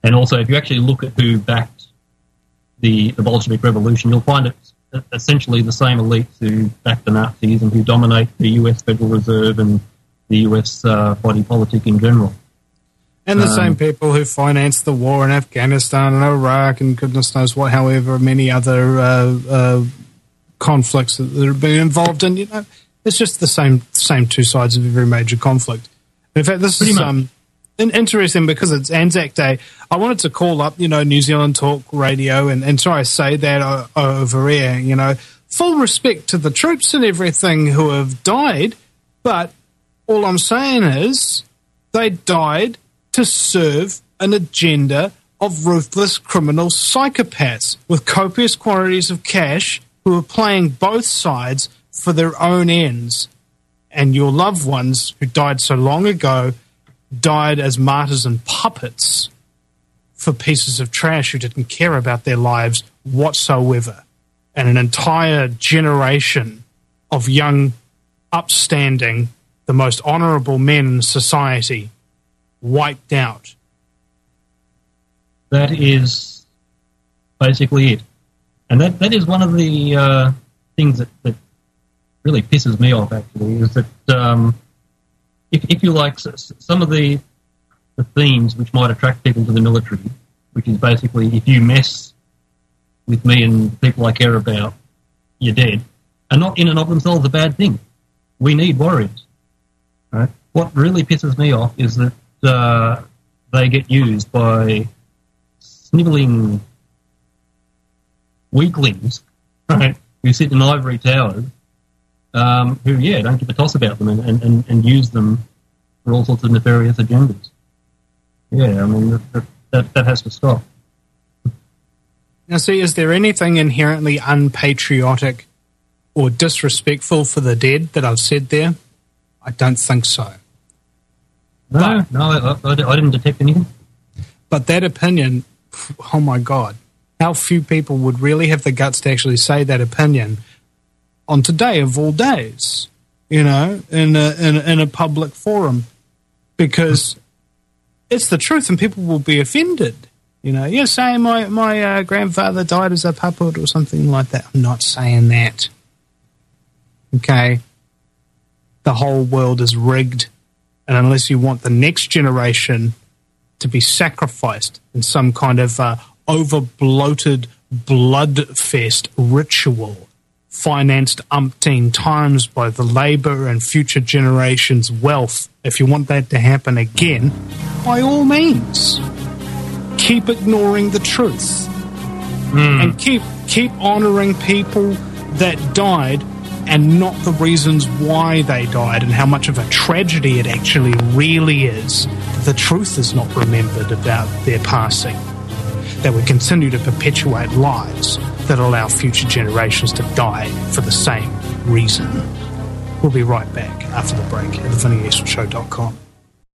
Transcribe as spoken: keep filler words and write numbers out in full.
And also, if you actually look at who backed the, the Bolshevik Revolution, you'll find it's essentially the same elites who backed the Nazis and who dominate the U S Federal Reserve and the U S uh, body politic in general. And the um, same people who financed the war in Afghanistan and Iraq and goodness knows what, however many other uh, uh, conflicts that they've been involved in. You know, it's just the same same two sides of every major conflict. In fact, this is um, in, interesting because it's Anzac Day. I wanted to call up, you know, New Zealand Talk Radio and, and try to say that uh, over air, you know, full respect to the troops and everything who have died, but all I'm saying is they died to serve an agenda of ruthless criminal psychopaths with copious quantities of cash who are playing both sides for their own ends. And your loved ones who died so long ago died as martyrs and puppets for pieces of trash who didn't care about their lives whatsoever. And an entire generation of young, upstanding, the most honourable men in society wiped out. That is basically it. And that, that is one of the uh, things that, that really pisses me off, actually, is that um, if, if you like, some of the, the themes which might attract people to the military, which is basically if you mess with me and people I care about, you're dead, are not in and of themselves a bad thing. We need warriors. Right? What really pisses me off is that uh, they get used by snivelling weaklings, right, who sit in ivory towers, um, who, yeah, don't give a toss about them and, and, and use them for all sorts of nefarious agendas. Yeah, I mean, that, that, that has to stop. Now, see, is there anything inherently unpatriotic or disrespectful for the dead that I've said there? I don't think so. No, but, no, I, I, I didn't detect anything. But that opinion, oh my God, how few people would really have the guts to actually say that opinion on today of all days, you know, in a, in, in a public forum, because it's the truth and people will be offended. You know, you're saying my, my uh, grandfather died as a puppet or something like that. I'm not saying that. Okay? The whole world is rigged, and unless you want the next generation to be sacrificed in some kind of uh, over-bloated blood-fest ritual financed umpteen times by the labour and future generations' wealth, if you want that to happen again, by all means, keep ignoring the truth. Mm. And keep keep honouring people that died and not the reasons why they died and how much of a tragedy it actually really is. The truth is not remembered about their passing. That we continue to perpetuate lies that allow future generations to die for the same reason. We'll be right back after the break at the Vinny Esel Show dot com.